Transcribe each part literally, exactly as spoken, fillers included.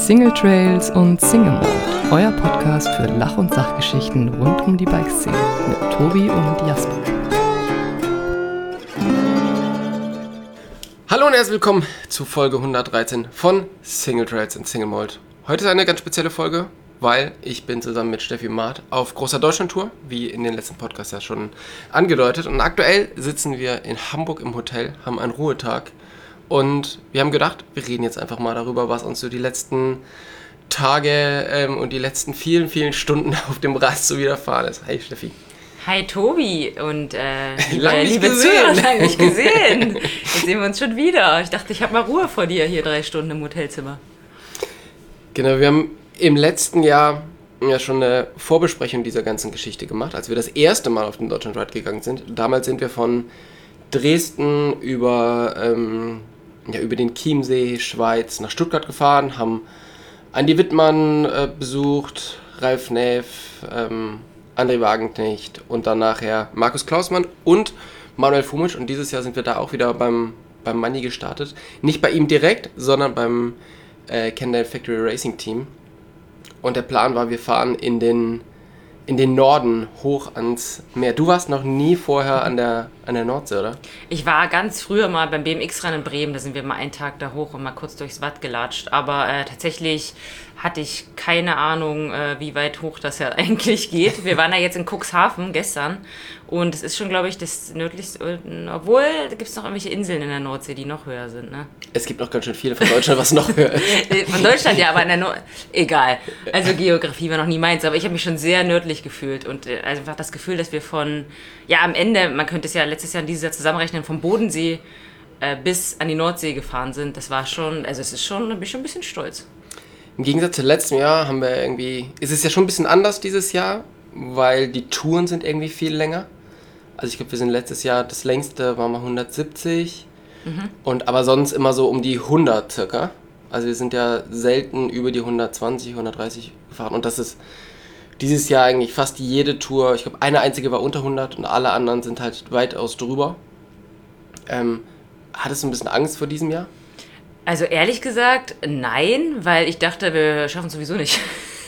Single Trails und Single Mode, euer Podcast für Lach- und Sachgeschichten rund um die Bikeszene mit Tobi und Jasper. Hallo und herzlich willkommen zu Folge hundertdreizehn von Single Trails und Single Mode. Heute ist eine ganz spezielle Folge, weil ich bin zusammen mit Steffi Maat auf großer Deutschlandtour, wie in den letzten Podcasts ja schon angedeutet. Und aktuell sitzen wir in Hamburg im Hotel, haben einen Ruhetag. Und wir haben gedacht, wir reden jetzt einfach mal darüber, was uns so die letzten Tage ähm, und die letzten vielen, vielen Stunden auf dem Rad so widerfahren ist. Hey Steffi. Hi Tobi und äh, Lang nicht liebe gesehen. Zuhörer, lange nicht gesehen. Jetzt sehen wir uns schon wieder. Ich dachte, ich habe mal Ruhe vor dir hier drei Stunden im Hotelzimmer. Genau, wir haben im letzten Jahr ja schon eine Vorbesprechung dieser ganzen Geschichte gemacht, als wir das erste Mal auf den Deutschland Ride gegangen sind. Damals sind wir von Dresden über, ähm, ja, über den Chiemsee, Schweiz, nach Stuttgart gefahren, haben Andi Wittmann äh, besucht, Ralf Neff, ähm, André Wagenknecht und dann nachher Markus Klausmann und Manuel Fumic. Und dieses Jahr sind wir da auch wieder beim, beim Manni gestartet. Nicht bei ihm direkt, sondern beim äh, Kendall Factory Racing Team. Und der Plan war, wir fahren in den, in den Norden hoch ans Meer. Du warst noch nie vorher an der, an der Nordsee, oder? Ich war ganz früher mal beim B M X-Rennen in Bremen, da sind wir mal einen Tag da hoch und mal kurz durchs Watt gelatscht. Aber äh, tatsächlich hatte ich keine Ahnung, äh, wie weit hoch das ja eigentlich geht. Wir waren ja jetzt in Cuxhaven gestern und es ist schon, glaube ich, das nördlichste, obwohl da gibt es noch irgendwelche Inseln in der Nordsee, die noch höher sind, ne? Es gibt noch ganz schön viele von Deutschland, was noch höher ist. Von Deutschland ja, aber in der Nord... Egal. Also Geografie war noch nie meins, aber ich habe mich schon sehr nördlich gefühlt und äh, einfach das Gefühl, dass wir von, ja am Ende, man könnte es ja letztes Jahr und dieses Jahr zusammenrechnen, vom Bodensee äh, bis an die Nordsee gefahren sind, das war schon, also es ist schon, da bin ich schon ein bisschen stolz. Im Gegensatz zu letztem Jahr haben wir irgendwie, ist es ja schon ein bisschen anders dieses Jahr, weil die Touren sind irgendwie viel länger. Also ich glaube, wir sind letztes Jahr, das längste war mal hundertsiebzig, mhm. und aber sonst immer so um die hundert circa. Also wir sind ja selten über die hundertzwanzig, hundertdreißig gefahren und das ist dieses Jahr eigentlich fast jede Tour, ich glaube eine einzige war unter hundert und alle anderen sind halt weitaus drüber. Ähm, hattest du ein bisschen Angst vor diesem Jahr? Also ehrlich gesagt, nein, weil ich dachte, wir schaffen es sowieso nicht.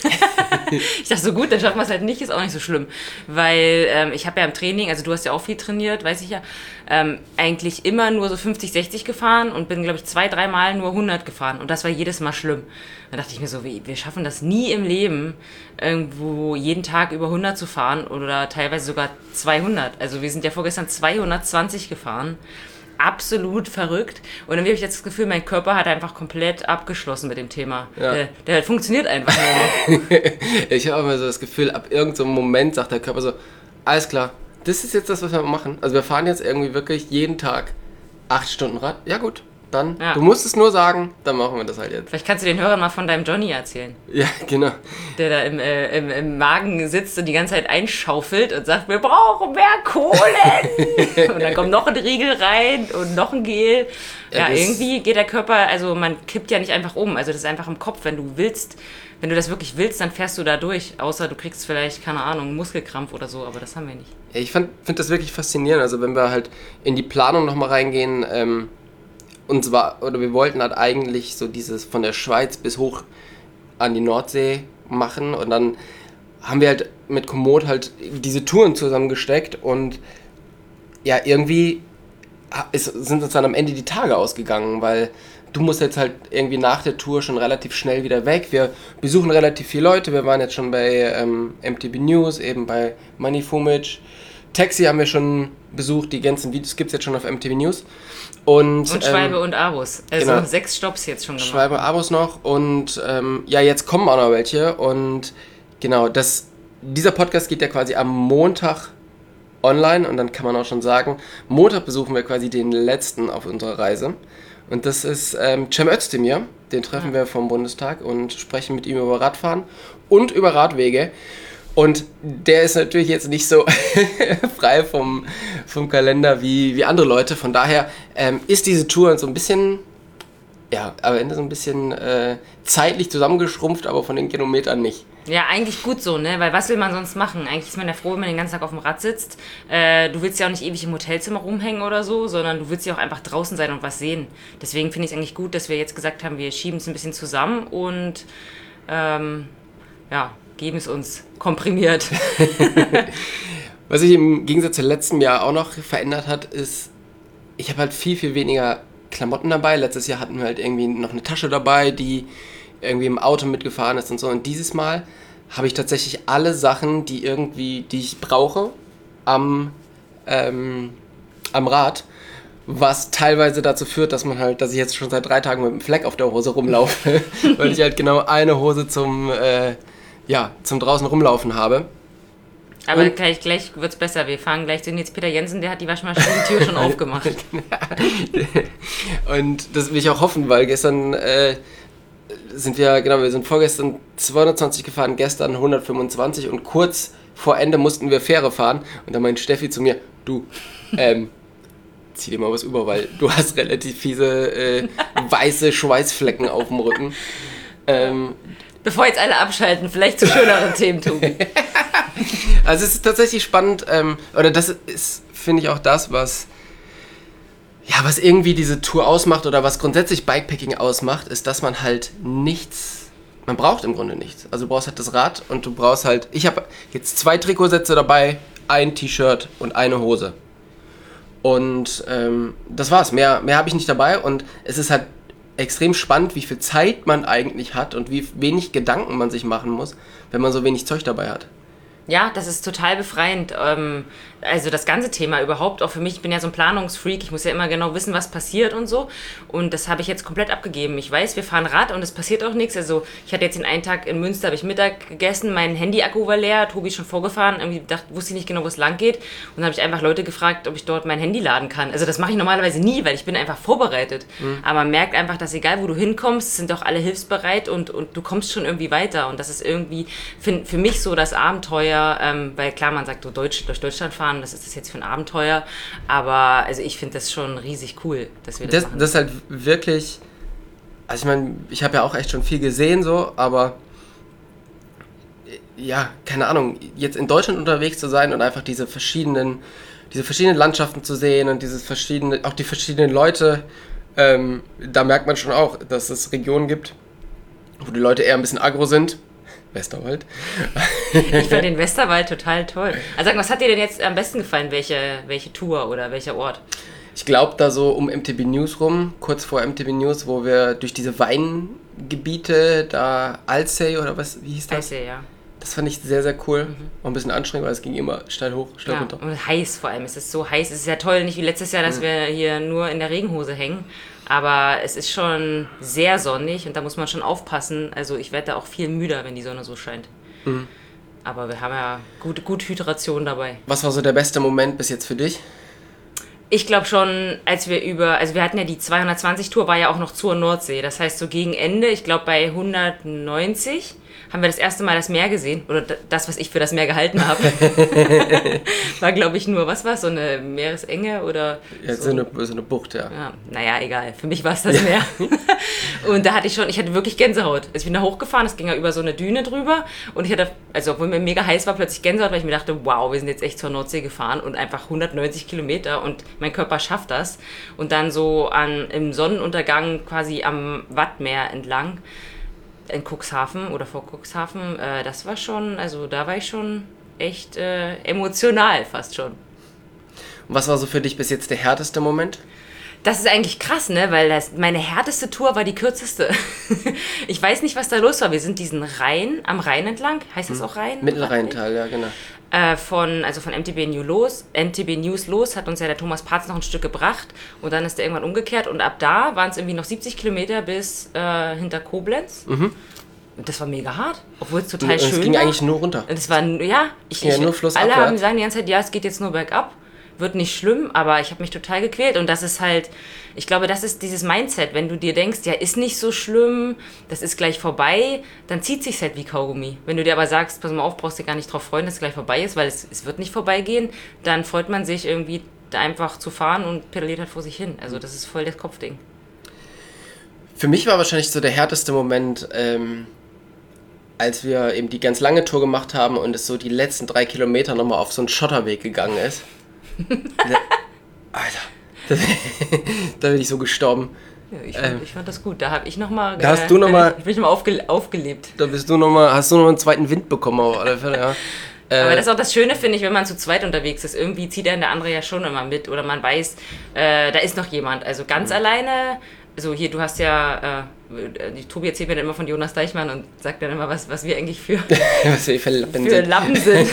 Ich dachte so, gut, dann schaffen wir es halt nicht, ist auch nicht so schlimm. Weil ähm, ich habe ja im Training, also du hast ja auch viel trainiert, weiß ich ja, ähm, eigentlich immer nur so fünfzig, sechzig gefahren und bin, glaube ich, zwei, dreimal nur hundert gefahren. Und das war jedes Mal schlimm. Dann dachte ich mir so, wie, wir schaffen das nie im Leben, irgendwo jeden Tag über hundert zu fahren oder teilweise sogar zweihundert. Also wir sind ja vorgestern zweihundertzwanzig gefahren. Absolut verrückt. Und dann habe ich jetzt das Gefühl, mein Körper hat einfach komplett abgeschlossen mit dem Thema. Ja. Der, der funktioniert einfach nur noch. Ich habe immer so das Gefühl, ab irgendeinem Moment sagt der Körper so, alles klar, das ist jetzt das, was wir machen. Also wir fahren jetzt irgendwie wirklich jeden Tag acht Stunden Rad. Ja gut, dann, ja. Du musst es nur sagen, dann machen wir das halt jetzt. Vielleicht kannst du den Hörern mal von deinem Johnny erzählen. Ja, genau. Der da im, äh, im, im Magen sitzt und die ganze Zeit einschaufelt und sagt, wir brauchen mehr Kohlen. Und dann kommt noch ein Riegel rein und noch ein Gel. Ja, ja irgendwie geht der Körper, also man kippt ja nicht einfach um. Also das ist einfach im Kopf, wenn du willst, wenn du das wirklich willst, dann fährst du da durch. Außer du kriegst vielleicht, keine Ahnung, Muskelkrampf oder so, aber das haben wir nicht. Ja, ich finde das wirklich faszinierend. Also wenn wir halt in die Planung nochmal reingehen, ähm, und zwar, oder wir wollten halt eigentlich so dieses von der Schweiz bis hoch an die Nordsee machen und dann haben wir halt mit Komoot halt diese Touren zusammengesteckt und ja, irgendwie ist, sind uns dann am Ende die Tage ausgegangen, weil du musst jetzt halt irgendwie nach der Tour schon relativ schnell wieder weg. Wir besuchen relativ viele Leute, wir waren jetzt schon bei ähm, M T B News, eben bei Manni Fumic. Taxi haben wir schon besucht, die ganzen Videos gibt es jetzt schon auf M T V News. Und, und Schwalbe ähm, und Abus. Also genau, sechs Stops jetzt schon gemacht. Schwalbe, Abus noch und ähm, ja, jetzt kommen auch noch welche. Und genau, das, dieser Podcast geht ja quasi am Montag online und dann kann man auch schon sagen, Montag besuchen wir quasi den letzten auf unserer Reise. Und das ist ähm, Cem Özdemir, den treffen ja. wir vom Bundestag und sprechen mit ihm über Radfahren und über Radwege. Und der ist natürlich jetzt nicht so frei vom, vom Kalender wie, wie andere Leute. Von daher ähm, ist diese Tour so ein bisschen, ja, am Ende so ein bisschen äh, zeitlich zusammengeschrumpft, aber von den Kilometern nicht. Ja, eigentlich gut so, ne? Weil was will man sonst machen? Eigentlich ist man ja froh, wenn man den ganzen Tag auf dem Rad sitzt. Äh, du willst ja auch nicht ewig im Hotelzimmer rumhängen oder so, sondern du willst ja auch einfach draußen sein und was sehen. Deswegen finde ich es eigentlich gut, dass wir jetzt gesagt haben, wir schieben es ein bisschen zusammen und ähm, ja, geben es uns komprimiert. Was sich im Gegensatz zum letzten Jahr auch noch verändert hat, ist, ich habe halt viel, viel weniger Klamotten dabei. Letztes Jahr hatten wir halt irgendwie noch eine Tasche dabei, die irgendwie im Auto mitgefahren ist und so. Und dieses Mal habe ich tatsächlich alle Sachen, die irgendwie, die ich brauche, am, ähm, am Rad. Was teilweise dazu führt, dass man halt, dass ich jetzt schon seit drei Tagen mit einem Fleck auf der Hose rumlaufe, weil ich halt genau eine Hose zum, äh, ja, zum draußen rumlaufen habe. Aber und gleich, gleich wird es besser. Wir fahren gleich zu Nils Peter Jensen, der hat die Waschmaschinentür schon aufgemacht. Und das will ich auch hoffen, weil gestern äh, sind wir, genau, wir sind vorgestern zweihundertzwanzig gefahren, gestern hundertfünfundzwanzig und kurz vor Ende mussten wir Fähre fahren. Und dann meint Steffi zu mir, du, ähm, zieh dir mal was über, weil du hast relativ fiese äh, weiße Schweißflecken auf dem Rücken. Ähm, Bevor jetzt alle abschalten, vielleicht zu schöneren Themen, Tobi. Also es ist tatsächlich spannend, ähm, oder das ist, finde ich, auch das, was ja, was irgendwie diese Tour ausmacht oder was grundsätzlich Bikepacking ausmacht, ist, dass man halt nichts, man braucht im Grunde nichts. Also du brauchst halt das Rad und du brauchst halt, ich habe jetzt zwei Trikotsätze dabei, ein T-Shirt und eine Hose. Und ähm, das war's, mehr, mehr habe ich nicht dabei und es ist halt extrem spannend, wie viel Zeit man eigentlich hat und wie wenig Gedanken man sich machen muss, wenn man so wenig Zeug dabei hat. Ja, das ist total befreiend. Ähm, also das ganze Thema überhaupt, auch für mich, ich bin ja so ein Planungsfreak, ich muss ja immer genau wissen, was passiert und so. Und das habe ich jetzt komplett abgegeben. Ich weiß, wir fahren Rad und es passiert auch nichts. Also ich hatte jetzt den einen Tag in Münster, habe ich Mittag gegessen, mein Handy-Akku war leer, Tobi ist schon vorgefahren, irgendwie dachte, wusste ich nicht genau, wo es lang geht. Und dann habe ich einfach Leute gefragt, ob ich dort mein Handy laden kann. Also das mache ich normalerweise nie, weil ich bin einfach vorbereitet. Mhm. Aber man merkt einfach, dass egal, wo du hinkommst, sind doch alle hilfsbereit und, und du kommst schon irgendwie weiter. Und das ist irgendwie für, für mich so das Abenteuer, ähm, weil klar, man sagt, so Deutsch, durch Deutschland fahren, das ist das jetzt für ein Abenteuer, aber also ich finde das schon riesig cool, dass wir das, das machen. Das ist halt wirklich, also ich meine, ich habe ja auch echt schon viel gesehen so, aber ja, keine Ahnung, jetzt in Deutschland unterwegs zu sein und einfach diese verschiedenen, diese verschiedenen Landschaften zu sehen und dieses verschiedene, auch die verschiedenen Leute, ähm, da merkt man schon auch, dass es Regionen gibt, wo die Leute eher ein bisschen aggro sind. Westerwald. Ich fand den Westerwald total toll. Also sag, was hat dir denn jetzt am besten gefallen? Welche, welche Tour oder welcher Ort? Ich glaube da so um M T B News rum, kurz vor M T B News, wo wir durch diese Weingebiete, da Alzey oder was, wie hieß das? Alzey, ja. Das fand ich sehr, sehr cool. Mhm. Auch ein bisschen anstrengend, weil es ging immer steil hoch, steil ja, runter. Und heiß vor allem. Es ist so heiß. Es ist ja toll, nicht wie letztes Jahr, dass mhm. wir hier nur in der Regenhose hängen. Aber es ist schon sehr sonnig und da muss man schon aufpassen. Also ich werde da auch viel müder, wenn die Sonne so scheint. Mhm. Aber wir haben ja gut, gut Hydration dabei. Was war so der beste Moment bis jetzt für dich? Ich glaube schon, als wir über, also wir hatten ja die zweihundertzwanzig-Tour, war ja auch noch zur Nordsee. Das heißt, so gegen Ende, ich glaube bei hundertneunzig, haben wir das erste Mal das Meer gesehen. Oder das, was ich für das Meer gehalten habe. War, glaube ich, nur, was war es, so eine Meeresenge oder ja, so, so, eine, so eine Bucht, ja. ja. Naja, egal. Für mich war es das ja. Meer. Und da hatte ich schon, ich hatte wirklich Gänsehaut. Also ich bin da hochgefahren, es ging ja über so eine Düne drüber. Und ich hatte, also obwohl mir mega heiß war, plötzlich Gänsehaut, weil ich mir dachte, wow, wir sind jetzt echt zur Nordsee gefahren und einfach hundertneunzig Kilometer und mein Körper schafft das. Und dann so an, im Sonnenuntergang quasi am Wattmeer entlang in Cuxhaven oder vor Cuxhaven, äh, das war schon, also da war ich schon echt äh, emotional fast schon. Und was war so für dich bis jetzt der härteste Moment? Das ist eigentlich krass, ne, weil das, meine härteste Tour war die kürzeste. Ich weiß nicht, was da los war. Wir sind diesen Rhein, am Rhein entlang, heißt das auch Rhein? Mittelrheintal, ja, genau. Äh, von, also von M T B News los, M T B News los, hat uns ja der Thomas Parz noch ein Stück gebracht und dann ist er irgendwann umgekehrt und ab da waren es irgendwie noch siebzig Kilometer bis äh, hinter Koblenz. Mhm. Und das war mega hart, obwohl es total und schön war. Es ging eigentlich nur runter. Und es war, ja, ich, ja, ich, nur alle haben sagen die ganze Zeit, ja, es geht jetzt nur bergab. Wird nicht schlimm, aber ich habe mich total gequält und das ist halt, ich glaube, das ist dieses Mindset, wenn du dir denkst, ja, ist nicht so schlimm, das ist gleich vorbei, dann zieht sich's halt wie Kaugummi. Wenn du dir aber sagst, pass mal auf, brauchst dich gar nicht drauf freuen, dass es gleich vorbei ist, weil es, es wird nicht vorbeigehen, dann freut man sich irgendwie da einfach zu fahren und pedaliert halt vor sich hin. Also das ist voll das Kopfding. Für mich war wahrscheinlich so der härteste Moment, ähm, als wir eben die ganz lange Tour gemacht haben und es so die letzten drei Kilometer nochmal auf so einen Schotterweg gegangen ist. Alter, das, da bin ich so gestorben. Ja, ich, fand, ähm, ich fand das gut. Da habe ich nochmal... Da hast äh, du nochmal... Ich bin nochmal aufge, aufgelebt. Da bist du nochmal... Hast du nochmal einen zweiten Wind bekommen auf alle Fälle, ja. Aber das ist auch das Schöne, finde ich, wenn man zu zweit unterwegs ist. Irgendwie zieht einen der andere ja schon immer mit. Oder man weiß, äh, da ist noch jemand. Also ganz mhm. alleine... Also hier, du hast ja... Äh, die Tobi erzählt mir dann immer von Jonas Deichmann und sagt dann immer, was, was wir eigentlich für, was wir für Lappen für sind. Lappen sind.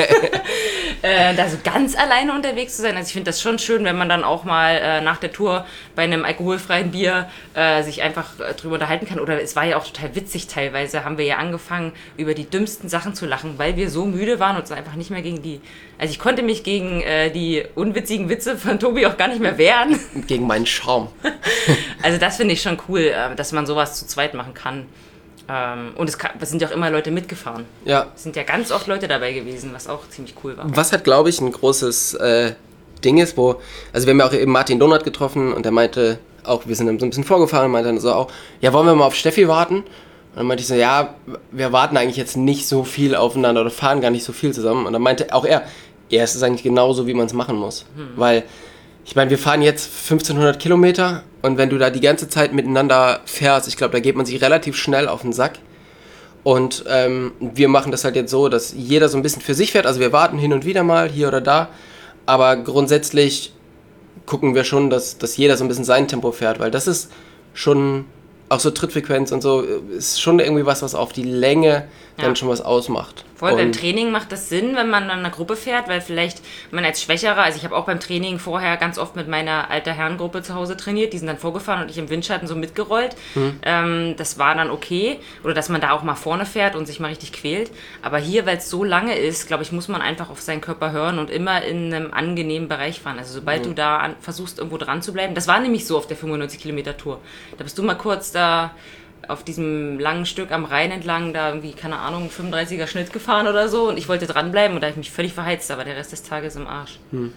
äh, da so ganz alleine unterwegs zu sein. Also ich finde das schon schön, wenn man dann auch mal äh, nach der Tour bei einem alkoholfreien Bier äh, sich einfach äh, drüber unterhalten kann. Oder es war ja auch total witzig teilweise, haben wir ja angefangen, über die dümmsten Sachen zu lachen, weil wir so müde waren und uns einfach nicht mehr gegen die... Also ich konnte mich gegen äh, die unwitzigen Witze von Tobi auch gar nicht mehr wehren. Gegen meinen Charme. Also das finde ich schon cool, äh, dass man sowas zu zweit machen kann. Ähm, und es, kann, es sind ja auch immer Leute mitgefahren. Ja. Es sind ja ganz oft Leute dabei gewesen, was auch ziemlich cool war. Was halt, glaube ich, ein großes äh, Ding ist, wo, also wir haben ja auch eben Martin Donat getroffen und der meinte auch, wir sind dann so ein bisschen vorgefahren und meinte dann so auch, ja, wollen wir mal auf Steffi warten? Und dann meinte ich so, ja, wir warten eigentlich jetzt nicht so viel aufeinander oder fahren gar nicht so viel zusammen. Und dann meinte auch er, ja, es ist eigentlich genauso, wie man es machen muss. Hm. Weil, ich meine, wir fahren jetzt fünfzehnhundert Kilometer und wenn du da die ganze Zeit miteinander fährst, ich glaube, da geht man sich relativ schnell auf den Sack. Und ähm, wir machen das halt jetzt so, dass jeder so ein bisschen für sich fährt. Also wir warten hin und wieder mal, hier oder da. Aber grundsätzlich gucken wir schon, dass, dass jeder so ein bisschen sein Tempo fährt. Weil das ist schon, auch so Trittfrequenz und so, ist schon irgendwie was, was auf die Länge ja. dann schon was ausmacht. Voll, beim Training macht das Sinn, wenn man dann in einer Gruppe fährt, weil vielleicht man als Schwächerer, also ich habe auch beim Training vorher ganz oft mit meiner alter Herrengruppe zu Hause trainiert, die sind dann vorgefahren und ich im Windschatten so mitgerollt. Mhm. Ähm, das war dann okay. Oder dass man da auch mal vorne fährt und sich mal richtig quält. Aber hier, weil es so lange ist, glaube ich, muss man einfach auf seinen Körper hören und immer in einem angenehmen Bereich fahren. Also sobald mhm. du da an, versuchst, irgendwo dran zu bleiben, das war nämlich so auf der fünfundneunzig Kilometer Tour. Da bist du mal kurz da auf diesem langen Stück am Rhein entlang, da irgendwie, keine Ahnung, fünfunddreißiger Schnitt gefahren oder so und ich wollte dranbleiben und da habe ich mich völlig verheizt, aber der Rest des Tages im Arsch. Hm.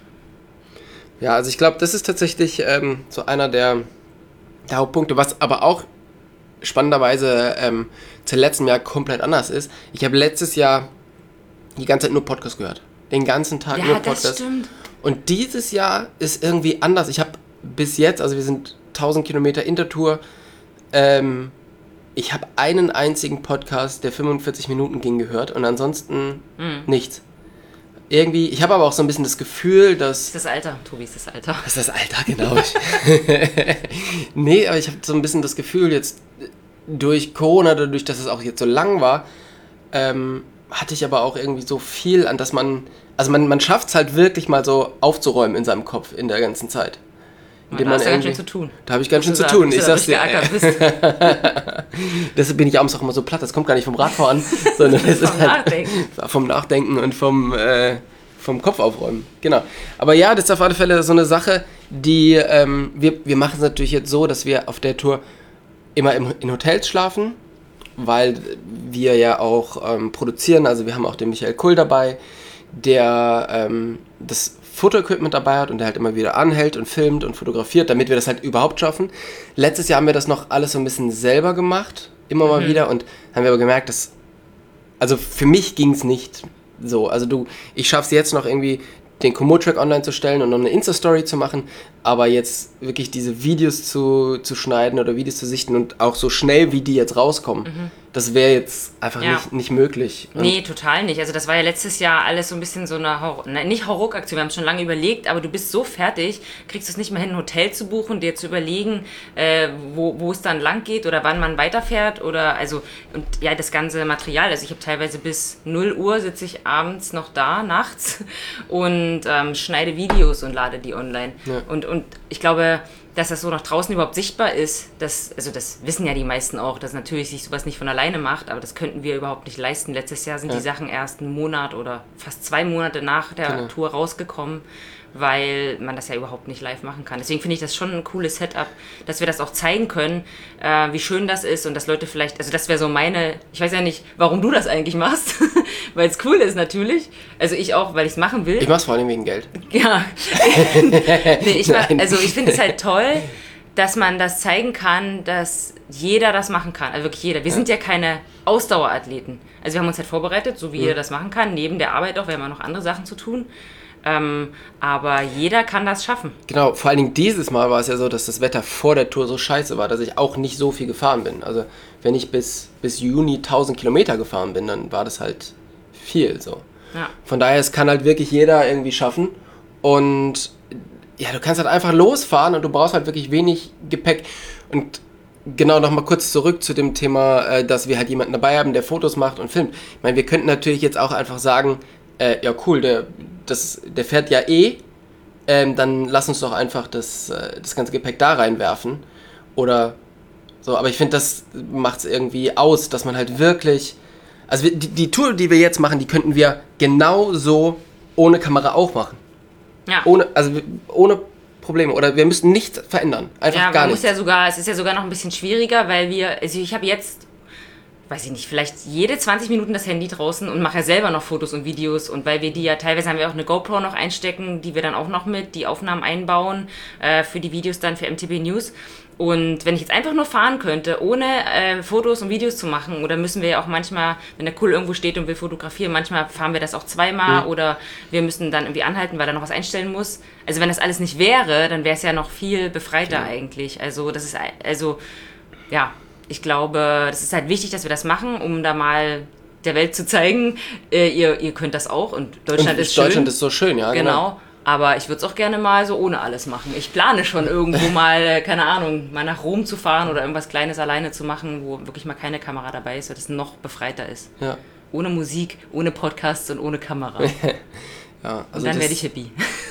Ja, also ich glaube, das ist tatsächlich ähm, so einer der, der Hauptpunkte, was aber auch spannenderweise ähm, zu letztem Jahr komplett anders ist. Ich habe letztes Jahr die ganze Zeit nur Podcast gehört. Den ganzen Tag ja, nur Podcast. Ja, das stimmt. Und dieses Jahr ist irgendwie anders. Ich habe bis jetzt, also wir sind tausend Kilometer Intertour, ähm, ich habe einen einzigen Podcast, der fünfundvierzig Minuten ging, gehört und ansonsten mhm. nichts. Irgendwie, ich habe aber auch so ein bisschen das Gefühl, dass... Das ist das Alter, Tobi, ist das Alter. Das ist das Alter, genau. Nee, aber ich habe so ein bisschen das Gefühl, jetzt durch Corona, dadurch, dass es auch jetzt so lang war, ähm, hatte ich aber auch irgendwie so viel, an das man... Also man, man schafft es halt wirklich mal so aufzuräumen in seinem Kopf in der ganzen Zeit. Da hast du ganz schön zu tun. Da habe ich ganz schön zu tun. Ich sag's dir. Deshalb bin ich abends auch immer so platt. Das kommt gar nicht vom Radfahren, sondern es ist halt Nachdenken. vom Nachdenken und vom, äh, vom Kopf aufräumen. Genau. Aber ja, das ist auf alle Fälle so eine Sache, die ähm, wir, wir machen es natürlich jetzt so, dass wir auf der Tour immer im, in Hotels schlafen, weil wir ja auch ähm, produzieren. Also wir haben auch den Michael Kull dabei, der ähm, das Fotoequipment dabei hat und der halt immer wieder anhält und filmt und fotografiert, damit wir das halt überhaupt schaffen. Letztes Jahr haben wir das noch alles so ein bisschen selber gemacht, immer mal mhm. wieder, und haben wir aber gemerkt, dass, also für mich ging es nicht so. Also du, ich schaffe es jetzt noch irgendwie, den Komoot-Track online zu stellen und noch eine Insta-Story zu machen, aber jetzt wirklich diese Videos zu, zu schneiden oder Videos zu sichten und auch so schnell, wie die jetzt rauskommen, mhm. das wäre jetzt einfach ja. nicht, nicht möglich. Und nee, total nicht. Also das war ja letztes Jahr alles so ein bisschen so eine, Horror, nein, nicht Hauruck-Aktion, wir haben es schon lange überlegt, aber du bist so fertig, kriegst es nicht mehr hin, ein Hotel zu buchen, dir zu überlegen, äh, wo, wo es dann lang geht oder wann man weiterfährt oder, also, und ja, das ganze Material, also ich habe teilweise bis null Uhr sitze ich abends noch da, nachts, und ähm, schneide Videos und lade die online. Ja. Und, und ich glaube, dass das so nach draußen überhaupt sichtbar ist, das, also das wissen ja die meisten auch, dass natürlich sich sowas nicht von alleine macht, aber das könnten wir überhaupt nicht leisten. Letztes Jahr sind ja. die Sachen erst einen Monat oder fast zwei Monate nach der genau. Tour rausgekommen, weil man das ja überhaupt nicht live machen kann. Deswegen finde ich das schon ein cooles Setup, dass wir das auch zeigen können, äh, wie schön das ist und dass Leute vielleicht, also das wäre so meine, ich weiß ja nicht, warum du das eigentlich machst, weil es cool ist natürlich. Also ich auch, weil ich es machen will. Ich mach's vor allem wegen Geld. Ja. nee, ich mach, also ich finde es halt toll, dass man das zeigen kann, dass jeder das machen kann. Also wirklich jeder. Wir ja. sind ja keine Ausdauerathleten. Also wir haben uns halt vorbereitet, so wie mhm. jeder das machen kann. Neben der Arbeit auch, wir haben ja noch andere Sachen zu tun. Ähm, aber jeder kann das schaffen. Genau, vor allen Dingen dieses Mal war es ja so, dass das Wetter vor der Tour so scheiße war, dass ich auch nicht so viel gefahren bin. Also wenn ich bis, bis Juni tausend Kilometer gefahren bin, dann war das halt viel so. Ja. Von daher, es kann halt wirklich jeder irgendwie schaffen. Und ja, du kannst halt einfach losfahren und du brauchst halt wirklich wenig Gepäck. Und genau, nochmal kurz zurück zu dem Thema, äh, dass wir halt jemanden dabei haben, der Fotos macht und filmt. Ich meine, wir könnten natürlich jetzt auch einfach sagen, äh, ja cool, der, das, der fährt ja eh, ähm, dann lass uns doch einfach das, äh, das ganze Gepäck da reinwerfen. Oder so, aber ich finde, das macht es irgendwie aus, dass man halt wirklich... Also wir, die, die Tour, die wir jetzt machen, die könnten wir genauso ohne Kamera auch machen. Ja. Ohne, also ohne Probleme. Oder wir müssen nichts verändern. Einfach ja, gar man muss nichts. ja sogar, es ist ja sogar noch ein bisschen schwieriger, weil wir, also ich habe jetzt, weiß ich nicht, vielleicht jede zwanzig Minuten das Handy draußen und mache ja selber noch Fotos und Videos. Und weil wir die ja, teilweise haben wir auch eine GoPro noch einstecken, die wir dann auch noch mit, die Aufnahmen einbauen, äh, für die Videos dann für M T B News. Und wenn ich jetzt einfach nur fahren könnte, ohne äh, Fotos und Videos zu machen, oder müssen wir ja auch manchmal, wenn der Kull irgendwo steht und will fotografieren, manchmal fahren wir das auch zweimal, mhm. oder wir müssen dann irgendwie anhalten, weil er noch was einstellen muss. Also wenn das alles nicht wäre, dann wäre es ja noch viel befreiter ja. eigentlich. Also das ist, also ja, ich glaube, das ist halt wichtig, dass wir das machen, um da mal der Welt zu zeigen, äh, ihr, ihr könnt das auch und Deutschland und ist schön. Deutschland ist so schön, ja, genau. genau. Aber ich würde es auch gerne mal so ohne alles machen. Ich plane schon irgendwo mal, keine Ahnung, mal nach Rom zu fahren oder irgendwas Kleines alleine zu machen, wo wirklich mal keine Kamera dabei ist, weil das noch befreiter ist. Ja. Ohne Musik, ohne Podcasts und ohne Kamera. ja, also und dann werde ich Hippie.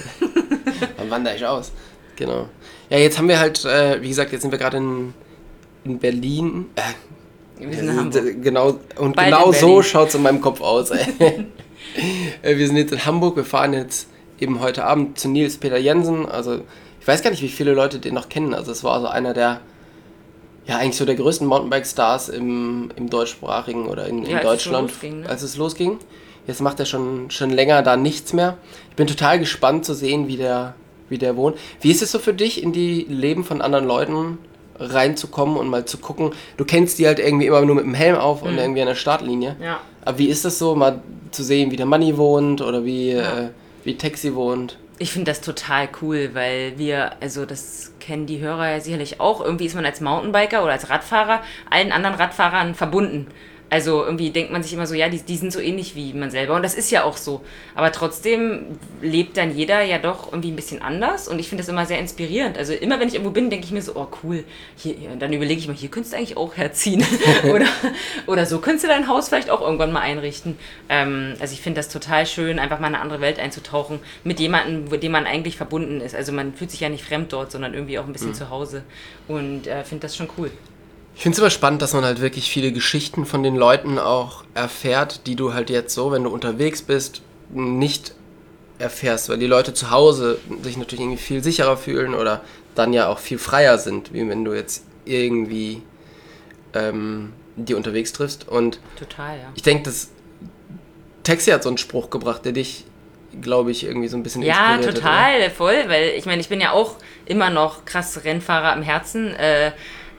Dann wandere ich aus. Genau. Ja, jetzt haben wir halt, äh, wie gesagt, jetzt sind wir gerade in, in Berlin. Äh, wir sind in Hamburg. Genau, und Bald genau so schaut es in meinem Kopf aus. Ey. Wir sind jetzt in Hamburg, wir fahren jetzt eben heute Abend zu Nils Peter Jensen. Also ich weiß gar nicht, wie viele Leute den noch kennen. Also es war so einer der, ja eigentlich so der größten Mountainbike-Stars im, im deutschsprachigen oder in, ja, in Deutschland, als es losging, ne? als es losging. Jetzt macht er schon, schon länger da nichts mehr. Ich bin total gespannt zu sehen, wie der, wie der wohnt. Wie ist es so für dich, in die Leben von anderen Leuten reinzukommen und mal zu gucken? Du kennst die halt irgendwie immer nur mit dem Helm auf und mhm. irgendwie an der Startlinie. Ja. Aber wie ist das so, mal zu sehen, wie der Manni wohnt oder wie... Ja. Äh, wie Taxi wohnt. Ich finde das total cool, weil wir, also das kennen die Hörer ja sicherlich auch, irgendwie ist man als Mountainbiker oder als Radfahrer allen anderen Radfahrern verbunden. Also irgendwie denkt man sich immer so, ja, die, die sind so ähnlich wie man selber. Und das ist ja auch so. Aber trotzdem lebt dann jeder ja doch irgendwie ein bisschen anders. Und ich finde das immer sehr inspirierend. Also immer, wenn ich irgendwo bin, denke ich mir so, oh cool. Hier, dann überlege ich mal, hier könntest du eigentlich auch herziehen. oder, oder so könntest du dein Haus vielleicht auch irgendwann mal einrichten. Ähm, also ich finde das total schön, einfach mal in eine andere Welt einzutauchen. Mit jemandem, mit dem man eigentlich verbunden ist. Also man fühlt sich ja nicht fremd dort, sondern irgendwie auch ein bisschen mhm. zu Hause. Und äh, finde das schon cool. Ich finde es immer spannend, dass man halt wirklich viele Geschichten von den Leuten auch erfährt, die du halt jetzt so, wenn du unterwegs bist, nicht erfährst, weil die Leute zu Hause sich natürlich irgendwie viel sicherer fühlen oder dann ja auch viel freier sind, wie wenn du jetzt irgendwie ähm, die unterwegs triffst. Und total, ja. Ich denke, dass Taxi hat so einen Spruch gebracht, der dich, glaube ich, irgendwie so ein bisschen ja, inspiriert total, hat. Ja, total, voll, weil ich meine, ich bin ja auch immer noch krass Rennfahrer am Herzen, äh,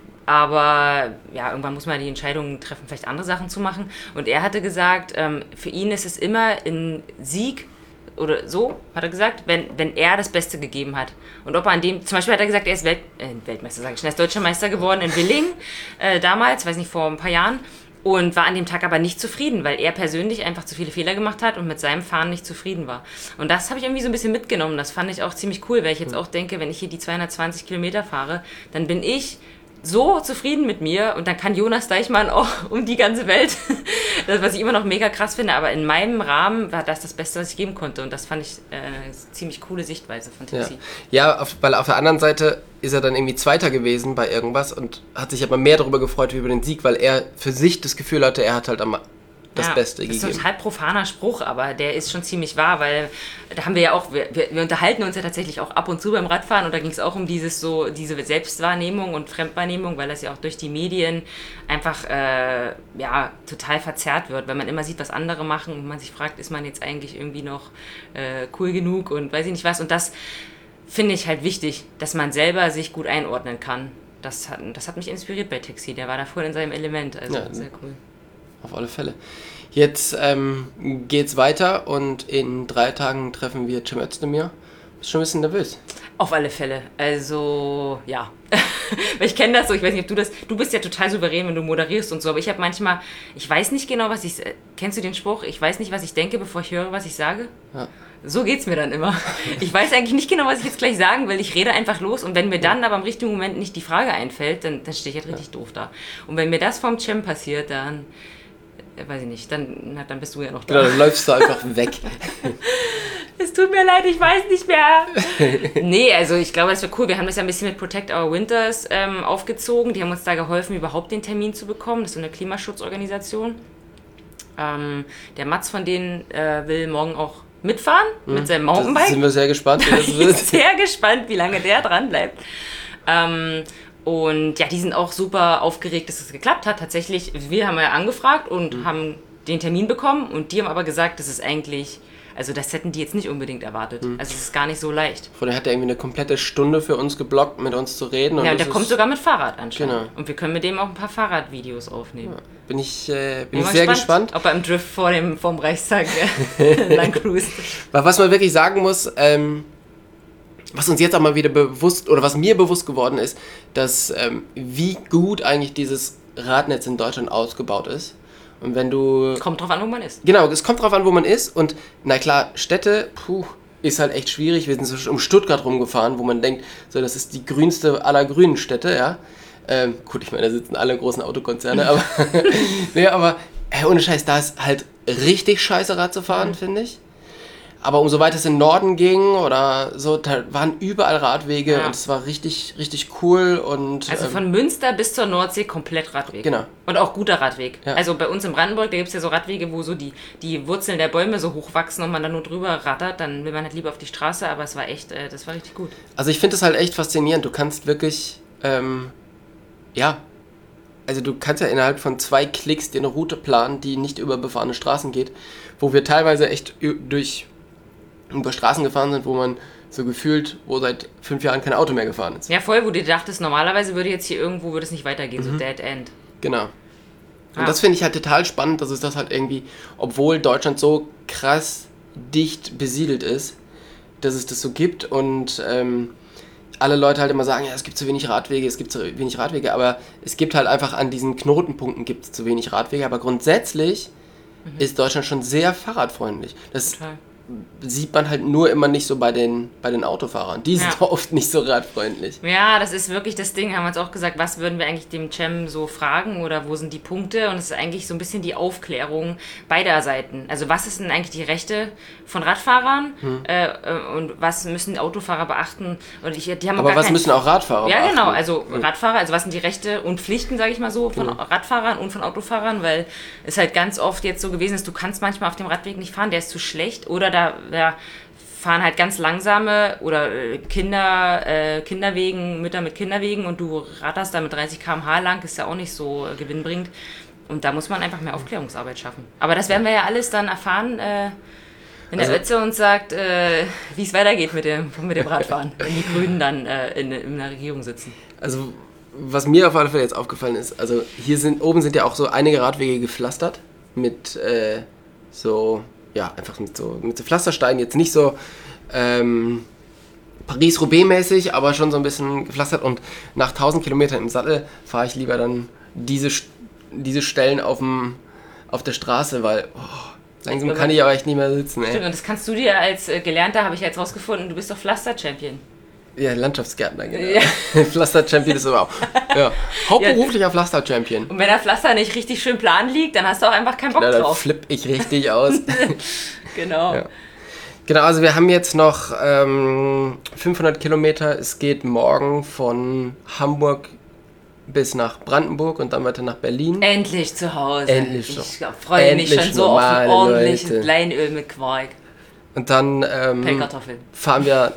aber ja, irgendwann muss man die Entscheidung treffen, vielleicht andere Sachen zu machen. Und er hatte gesagt, ähm, für ihn ist es immer ein Sieg oder so, hat er gesagt, wenn, wenn er das Beste gegeben hat. Und ob er an dem, zum Beispiel hat er gesagt, er ist Welt, äh, Weltmeister, sage ich schon, er ist Deutscher Meister geworden in Willingen, äh, damals, weiß nicht, vor ein paar Jahren. Und war an dem Tag aber nicht zufrieden, weil er persönlich einfach zu viele Fehler gemacht hat und mit seinem Fahren nicht zufrieden war. Und das habe ich irgendwie so ein bisschen mitgenommen. Das fand ich auch ziemlich cool, weil ich jetzt auch denke, wenn ich hier die zweihundertzwanzig Kilometer fahre, dann bin ich so zufrieden mit mir und dann kann Jonas Deichmann auch um die ganze Welt. Das, was ich immer noch mega krass finde, aber in meinem Rahmen war das das Beste, was ich geben konnte und das fand ich äh, eine ziemlich coole Sichtweise von Taxi. Ja, ja auf, weil auf der anderen Seite ist er dann irgendwie Zweiter gewesen bei irgendwas und hat sich aber mehr darüber gefreut wie über den Sieg, weil er für sich das Gefühl hatte, er hat halt am das ja, Beste gegeben. Das ist ein total profaner Spruch, aber der ist schon ziemlich wahr, weil da haben wir ja auch, wir, wir unterhalten uns ja tatsächlich auch ab und zu beim Radfahren und da ging es auch um dieses so, diese Selbstwahrnehmung und Fremdwahrnehmung, weil das ja auch durch die Medien einfach äh, ja, total verzerrt wird, wenn man immer sieht, was andere machen und man sich fragt, ist man jetzt eigentlich irgendwie noch äh, cool genug und weiß ich nicht was und das finde ich halt wichtig, dass man selber sich gut einordnen kann. Das hat, das hat mich inspiriert bei Taxi. Der war da voll in seinem Element. Also Ja, sehr cool. Auf alle Fälle. Jetzt ähm, geht's weiter und in drei Tagen treffen wir Cem Özdemir. Bist schon ein bisschen nervös? Auf alle Fälle. Also, ja. Weil ich kenne das so, ich weiß nicht, ob du das... Du bist ja total souverän, wenn du moderierst und so, aber ich habe manchmal... Ich weiß nicht genau, was ich... Kennst du den Spruch? Ich weiß nicht, was ich denke, bevor ich höre, was ich sage? Ja. So geht's mir dann immer. Ich weiß eigentlich nicht genau, was ich jetzt gleich sagen will. Ich rede einfach los und wenn mir dann aber im richtigen Moment nicht die Frage einfällt, dann, dann stehe ich halt richtig ja. doof da. Und wenn mir das vom Cem passiert, dann... Weiß ich nicht, dann, na, dann bist du ja noch da. Genau, dann läufst du einfach weg. Es tut mir leid, ich weiß nicht mehr. Nee, also ich glaube, das wäre cool. Wir haben das ja ein bisschen mit Protect Our Winters ähm, aufgezogen. Die haben uns da geholfen, überhaupt den Termin zu bekommen. Das ist so eine Klimaschutzorganisation. Ähm, der Mats von denen äh, will morgen auch mitfahren mhm. mit seinem Mountainbike. Da sind wir sehr gespannt, wie das Ich wird. bin sehr gespannt, wie lange der dran bleibt. Ähm, und ja, die sind auch super aufgeregt, dass es geklappt hat. Tatsächlich, wir haben ja angefragt und mhm. haben den Termin bekommen und die haben aber gesagt, das ist eigentlich... Also das hätten die jetzt nicht unbedingt erwartet. Hm. Also es ist gar nicht so leicht. Vorher hat er irgendwie eine komplette Stunde für uns geblockt, mit uns zu reden. Und ja, und der kommt sogar mit Fahrrad anscheinend. Genau. Und wir können mit dem auch ein paar Fahrradvideos aufnehmen. Ja, bin ich, äh, bin bin ich sehr gespannt, gespannt. Ob er im Drift vor dem vorm Reichstag äh, lang cruist. Weil was man wirklich sagen muss, ähm, was uns jetzt auch mal wieder bewusst, oder was mir bewusst geworden ist, dass ähm, wie gut eigentlich dieses Radnetz in Deutschland ausgebaut ist. Und wenn du... Kommt drauf an, wo man ist. Genau, es kommt drauf an, wo man ist. Und na klar, Städte, puh, ist halt echt schwierig. Wir sind so um Stuttgart rumgefahren, wo man denkt, so das ist die grünste aller grünen Städte, ja. Ähm, gut, ich meine, da sitzen alle großen Autokonzerne, aber... nee, aber hey, ohne Scheiß, da ist halt richtig scheiße Rad zu fahren, mhm. finde ich. Aber umso weiter es in den Norden ging oder so, da waren überall Radwege ja. und es war richtig, richtig cool. Und, also ähm, von Münster bis zur Nordsee komplett Radweg. Genau. Und auch guter Radweg. Ja. Also bei uns in Brandenburg, da gibt es ja so Radwege, wo so die, die Wurzeln der Bäume so hoch wachsen und man dann nur drüber rattert. Dann will man halt lieber auf die Straße, aber es war echt, äh, das war richtig gut. Also ich finde es halt echt faszinierend. Du kannst wirklich, ähm, ja, also du kannst ja innerhalb von zwei Klicks dir eine Route planen, die nicht über befahrene Straßen geht, wo wir teilweise echt durch... über Straßen gefahren sind, wo man so gefühlt, wo seit fünf Jahren kein Auto mehr gefahren ist. Ja, voll, wo du dachtest, normalerweise würde jetzt hier irgendwo, würde es nicht weitergehen, mhm. so Dead End. Genau. Und ah. das finde ich halt total spannend, dass es das halt irgendwie, obwohl Deutschland so krass dicht besiedelt ist, dass es das so gibt und ähm, alle Leute halt immer sagen, ja, es gibt zu wenig Radwege, es gibt zu wenig Radwege, aber es gibt halt einfach an diesen Knotenpunkten gibt es zu wenig Radwege, aber grundsätzlich mhm. ist Deutschland schon sehr fahrradfreundlich. Das Total. Sieht man halt nur immer nicht so bei den, bei den Autofahrern. Die sind ja. oft nicht so radfreundlich. Ja, das ist wirklich das Ding, haben wir uns auch gesagt, was würden wir eigentlich dem Cem so fragen oder wo sind die Punkte? Und es ist eigentlich so ein bisschen die Aufklärung beider Seiten. Also was ist denn eigentlich die Rechte von Radfahrern hm. äh, und was müssen Autofahrer beachten? Und ich, die haben Aber gar was kein... müssen auch Radfahrer ja, beachten? Ja, genau, also Radfahrer, also was sind die Rechte und Pflichten, sage ich mal so, von genau. Radfahrern und von Autofahrern, weil es halt ganz oft jetzt so gewesen ist, du kannst manchmal auf dem Radweg nicht fahren, der ist zu schlecht oder da ja, fahren halt ganz langsame oder äh, Kinder, äh, Kinderwegen, Mütter mit Kinderwegen und du ratterst da mit dreißig Kilometer pro Stunde lang, ist ja auch nicht so äh, gewinnbringend. Und da muss man einfach mehr Aufklärungsarbeit schaffen. Aber das werden wir ja alles dann erfahren, äh, wenn der also, Ötze uns sagt, äh, wie es weitergeht mit dem, mit dem Radfahren, wenn die Grünen dann äh, in, in der Regierung sitzen. Also was mir auf alle Fälle jetzt aufgefallen ist, also hier sind, oben sind ja auch so einige Radwege gepflastert mit äh, so... ja, einfach mit so, mit so Pflastersteinen, jetzt nicht so ähm, Paris-Roubaix-mäßig, aber schon so ein bisschen gepflastert und nach tausend Kilometern im Sattel fahre ich lieber dann diese, diese Stellen auf, dem, auf der Straße, weil oh, langsam kann ich aber echt nicht mehr sitzen. Ey. Stimmt, und das kannst du dir als äh, Gelernter, habe ich jetzt rausgefunden, du bist doch Pflaster-Champion. Ja, Landschaftsgärtner, genau. Ja. Pflaster-Champion ist aber auch. Ja. Hauptberuflicher Pflaster-Champion. Und wenn der Pflaster nicht richtig schön plan liegt, dann hast du auch einfach keinen Bock ja, drauf. Dann flipp ich richtig aus. Genau. Ja. Genau, also wir haben jetzt noch ähm, fünfhundert Kilometer. Es geht morgen von Hamburg bis nach Brandenburg und dann weiter nach Berlin. Endlich zu Hause. Endlich. Ich glaub, freue Endlich mich schon so auf ein ordentliches Leute. Kleinöl mit Quark. Und dann ähm, fahren wir...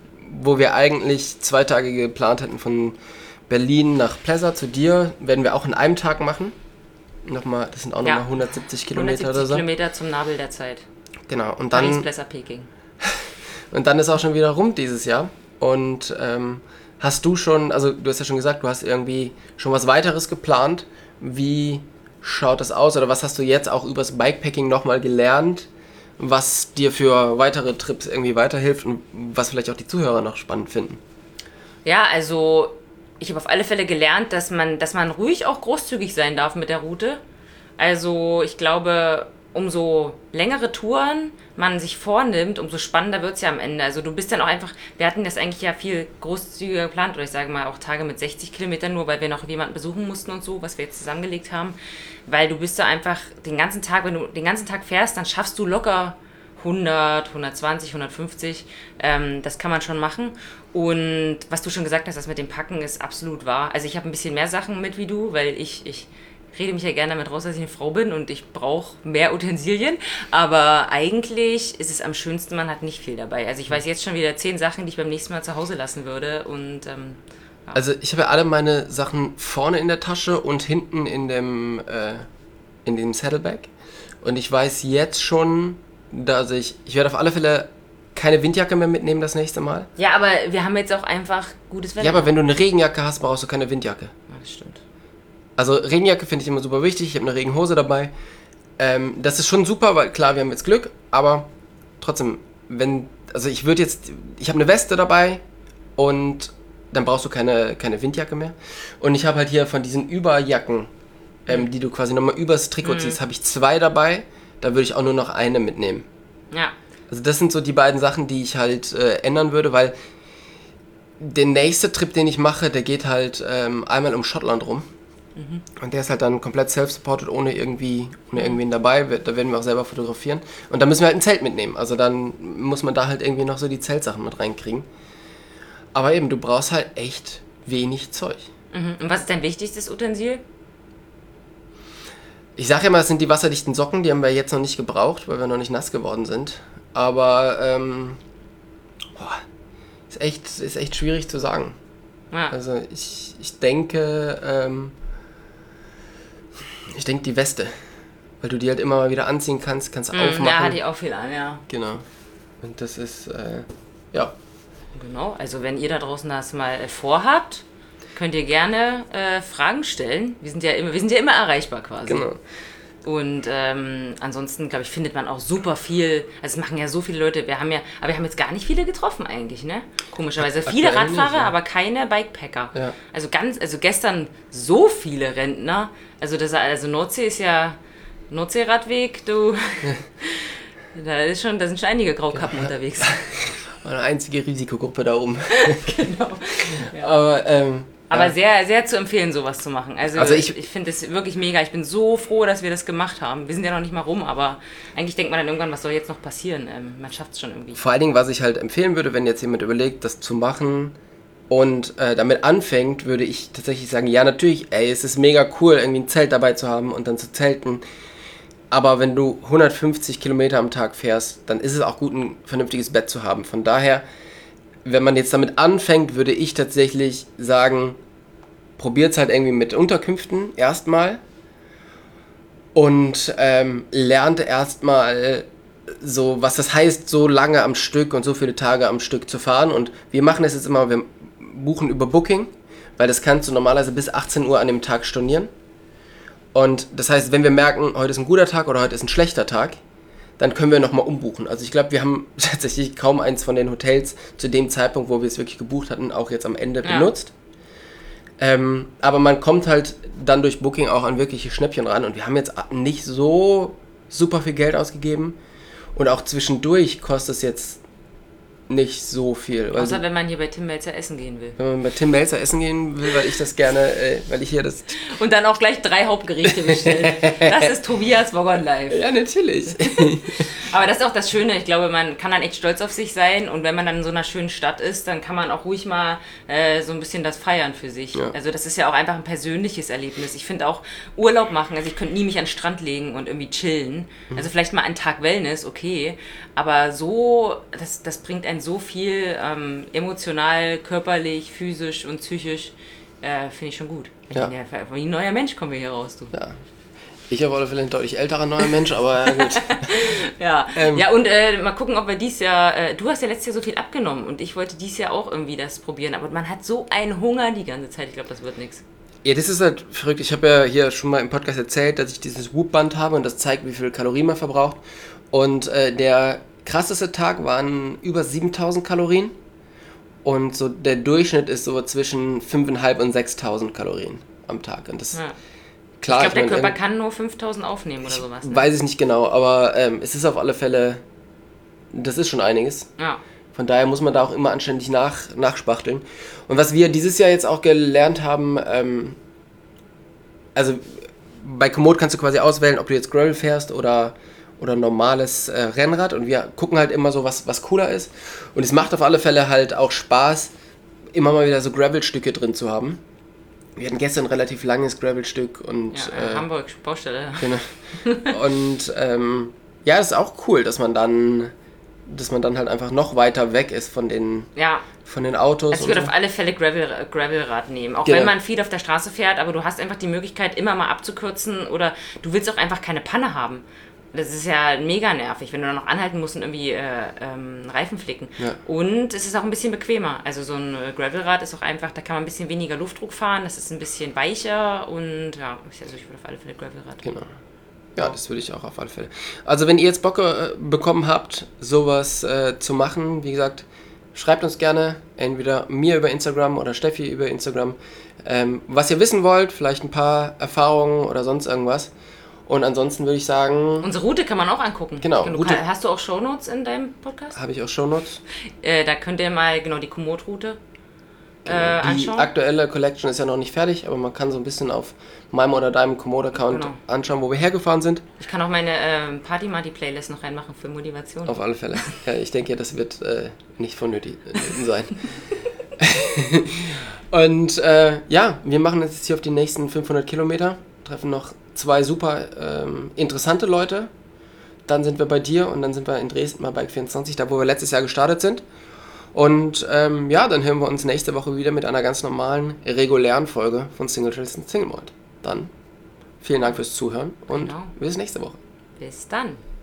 wo wir eigentlich zwei Tage geplant hätten von Berlin nach Plessa zu dir, werden wir auch in einem Tag machen. Nochmal, das sind auch nochmal ja. hundertsiebzig Kilometer hundertsiebzig oder so. Kilometer zum Nabel der Zeit. Genau. Und dann, Paris, Plessa, Peking. Und dann ist auch schon wieder rum dieses Jahr. Und ähm, hast du schon, also du hast ja schon gesagt, du hast irgendwie schon was weiteres geplant. Wie schaut das aus oder was hast du jetzt auch übers Bikepacking nochmal gelernt, was dir für weitere Trips irgendwie weiterhilft und was vielleicht auch die Zuhörer noch spannend finden? Ja, also ich habe auf alle Fälle gelernt, dass man, dass man ruhig auch großzügig sein darf mit der Route. Also ich glaube, umso längere Touren man sich vornimmt, umso spannender wird es ja am Ende. Also du bist dann auch einfach, wir hatten das eigentlich ja viel großzügiger geplant, oder ich sage mal auch Tage mit sechzig Kilometern nur, weil wir noch jemanden besuchen mussten und so, was wir jetzt zusammengelegt haben. Weil du bist da einfach den ganzen Tag, wenn du den ganzen Tag fährst, dann schaffst du locker hundert, hundertzwanzig, hundertfünfzig. Ähm, das kann man schon machen. Und was du schon gesagt hast, das mit dem Packen ist absolut wahr. Also ich habe ein bisschen mehr Sachen mit wie du, weil ich... ich rede mich ja gerne damit raus, dass ich eine Frau bin und ich brauche mehr Utensilien, aber eigentlich ist es am schönsten, man hat nicht viel dabei. Also ich weiß jetzt schon wieder zehn Sachen, die ich beim nächsten Mal zu Hause lassen würde und ähm, ja. Also ich habe ja alle meine Sachen vorne in der Tasche und hinten in dem äh, in dem Saddlebag und ich weiß jetzt schon, dass ich, ich werde auf alle Fälle keine Windjacke mehr mitnehmen das nächste Mal. Ja, aber wir haben jetzt auch einfach gutes Wetter. Ja, aber wenn du eine Regenjacke hast, brauchst du keine Windjacke. Ja, das stimmt. Also Regenjacke finde ich immer super wichtig. Ich habe eine Regenhose dabei. Ähm, das ist schon super, weil klar, wir haben jetzt Glück, aber trotzdem, wenn, also ich würde jetzt, ich habe eine Weste dabei und dann brauchst du keine, keine Windjacke mehr. Und ich habe halt hier von diesen Überjacken, ähm, die du quasi nochmal übers Trikot Mhm. ziehst, habe ich zwei dabei. Da würde ich auch nur noch eine mitnehmen. Ja. Also das sind so die beiden Sachen, die ich halt äh, ändern würde, weil der nächste Trip, den ich mache, der geht halt ähm, einmal um Schottland rum. Mhm. Und der ist halt dann komplett self-supported, ohne irgendwie, ohne irgendwen dabei. Da werden wir auch selber fotografieren. Und da müssen wir halt ein Zelt mitnehmen. Also dann muss man da halt irgendwie noch so die Zeltsachen mit reinkriegen. Aber eben, du brauchst halt echt wenig Zeug. Mhm. Und was ist dein wichtigstes Utensil? Ich sage ja mal, es sind die wasserdichten Socken, die haben wir jetzt noch nicht gebraucht, weil wir noch nicht nass geworden sind. Aber ähm, boah, ist echt, ist echt schwierig zu sagen. Ja. Also ich, ich denke, ähm, ich denke die Weste, weil du die halt immer mal wieder anziehen kannst, kannst Mhm, aufmachen. da hatte ich auch viel an, ja. Genau. Und das ist, äh, ja. Genau, also wenn ihr da draußen das mal vorhabt, könnt ihr gerne äh, Fragen stellen. Wir sind ja immer, wir sind ja immer erreichbar quasi. Genau. Und ähm, ansonsten, glaube ich, findet man auch super viel. Also es machen ja so viele Leute. Wir haben ja, aber wir haben jetzt gar nicht viele getroffen eigentlich, ne? Komischerweise. Viele Aktuell Radfahrer, nicht, ja. aber keine Bikepacker. Ja. Also ganz, also gestern so viele Rentner. Also das, also Nordsee ist ja Nordseeradweg, du. Da ist schon, da sind schon einige Graukappen unterwegs. Eine einzige Risikogruppe da oben. Genau. Ja. Aber, ähm, Aber ja. sehr, sehr zu empfehlen, sowas zu machen. Also, Also ich, ich- ich finde es wirklich mega. Ich bin so froh, dass wir das gemacht haben. Wir sind ja noch nicht mal rum, aber eigentlich denkt man dann irgendwann, was soll jetzt noch passieren? Ähm, man schafft es schon irgendwie. Vor allen Dingen, was ich halt empfehlen würde, wenn jetzt jemand überlegt, das zu machen und äh, damit anfängt, würde ich tatsächlich sagen, ja natürlich, ey, es ist mega cool, irgendwie ein Zelt dabei zu haben und dann zu zelten. Aber wenn du hundertfünfzig Kilometer am Tag fährst, dann ist es auch gut, ein vernünftiges Bett zu haben. Von daher, wenn man jetzt damit anfängt, würde ich tatsächlich sagen, probiert es halt irgendwie mit Unterkünften erstmal und ähm, lernt erstmal so, was das heißt, so lange am Stück und so viele Tage am Stück zu fahren. Und wir machen es jetzt immer, wir buchen über Booking, weil das kannst du normalerweise bis achtzehn Uhr an dem Tag stornieren. Und das heißt, wenn wir merken, heute ist ein guter Tag oder heute ist ein schlechter Tag, dann können wir nochmal umbuchen. Also ich glaube, wir haben tatsächlich kaum eins von den Hotels zu dem Zeitpunkt, wo wir es wirklich gebucht hatten, auch jetzt am Ende Ja. benutzt. Ähm, aber man kommt halt dann durch Booking auch an wirkliche Schnäppchen ran. Und wir haben jetzt nicht so super viel Geld ausgegeben. Und auch zwischendurch kostet es jetzt nicht so viel. Weil Außer du, wenn man hier bei Tim Melzer essen gehen will. wenn man bei Tim Melzer essen gehen will, weil ich das gerne, äh, weil ich hier das... Und dann auch gleich drei Hauptgerichte bestellt. Das ist Tobias Woggon Live. Ja, natürlich. Aber das ist auch das Schöne. Ich glaube, man kann dann echt stolz auf sich sein. Und wenn man dann in so einer schönen Stadt ist, dann kann man auch ruhig mal äh, so ein bisschen das feiern für sich. Ja. Also das ist ja auch einfach ein persönliches Erlebnis. Ich finde auch Urlaub machen. Also ich könnte nie mich an den Strand legen und irgendwie chillen. Also vielleicht mal einen Tag Wellness, okay. Aber so, das, das bringt einen so viel ähm, emotional, körperlich, physisch und psychisch. Äh, finde ich schon gut. Ja. Ja. Wie ein neuer Mensch kommen wir hier raus, du. Ja. Ich auf alle Fälle ein deutlich älterer neuer Mensch, aber ja, gut. Ja, Ähm. ja und äh, mal gucken, ob wir dies Jahr, äh, du hast ja letztes Jahr so viel abgenommen und ich wollte dies Jahr auch irgendwie das probieren, aber man hat so einen Hunger die ganze Zeit, ich glaube, das wird nichts. Ja, das ist halt verrückt. Ich habe ja hier schon mal im Podcast erzählt, dass ich dieses Whoop-Band habe und das zeigt, wie viel Kalorien man verbraucht. Und äh, der krasseste Tag waren über siebentausend Kalorien und so der Durchschnitt ist so zwischen fünftausendfünfhundert und sechstausend Kalorien am Tag. Und das Ja. klar. Ich glaube, der meine, Körper kann nur fünftausend aufnehmen oder sowas. Ne? Weiß ich nicht genau, aber ähm, es ist auf alle Fälle, das ist schon einiges. Ja. Von daher muss man da auch immer anständig nach, nachspachteln. Und was wir dieses Jahr jetzt auch gelernt haben, ähm, also bei Komoot kannst du quasi auswählen, ob du jetzt Gravel fährst oder, oder normales äh, Rennrad. Und wir gucken halt immer so, was, was cooler ist. Und es macht auf alle Fälle halt auch Spaß, immer mal wieder so Gravel-Stücke drin zu haben. Wir hatten gestern ein relativ langes Gravel-Stück und... Ja, äh, äh, Hamburg, Baustelle. Genau. Und ähm, ja, es ist auch cool, dass man dann... dass man dann halt einfach noch weiter weg ist von den, Ja. von den Autos. Also ich würde und auf so. alle Fälle Gravel, Gravelrad nehmen. Auch Genau. wenn man viel auf der Straße fährt, aber du hast einfach die Möglichkeit, immer mal abzukürzen oder du willst auch einfach keine Panne haben. Das ist ja mega nervig, wenn du dann noch anhalten musst und irgendwie äh, ähm, Reifen flicken. Ja. Und es ist auch ein bisschen bequemer. Also so ein äh, Gravelrad ist auch einfach, da kann man ein bisschen weniger Luftdruck fahren, das ist ein bisschen weicher und ja, also ich würde auf alle Fälle Gravelrad. Genau. Ja, das würde ich auch auf alle Fälle. Also wenn ihr jetzt Bock äh, bekommen habt, sowas äh, zu machen, wie gesagt, schreibt uns gerne, entweder mir über Instagram oder Steffi über Instagram, ähm, was ihr wissen wollt, vielleicht ein paar Erfahrungen oder sonst irgendwas. Und ansonsten würde ich sagen, Unsere Route kann man auch angucken. Genau, Du, Route- Hast du auch Shownotes in deinem Podcast? habe ich auch Shownotes. Äh, da könnt ihr mal genau die Komoot-Route äh, Die anschauen. aktuelle Collection ist ja noch nicht fertig, aber man kann so ein bisschen auf meinem oder deinem Komoot-Account Genau. anschauen, wo wir hergefahren sind. Ich kann auch meine ähm, Party-Marty-Playlist noch reinmachen für Motivation. Auf alle Fälle. Ja, ich denke, das wird äh, nicht vonnöten sein. Und äh, ja, wir machen jetzt hier auf die nächsten fünfhundert Kilometer, treffen noch zwei super ähm, interessante Leute. Dann sind wir bei dir und dann sind wir in Dresden bei Bike vierundzwanzig, da wo wir letztes Jahr gestartet sind. Und ähm, ja, dann hören wir uns nächste Woche wieder mit einer ganz normalen, regulären Folge von Single Trails und Single Malt. Dann vielen Dank fürs Zuhören und Genau. bis nächste Woche. Bis dann.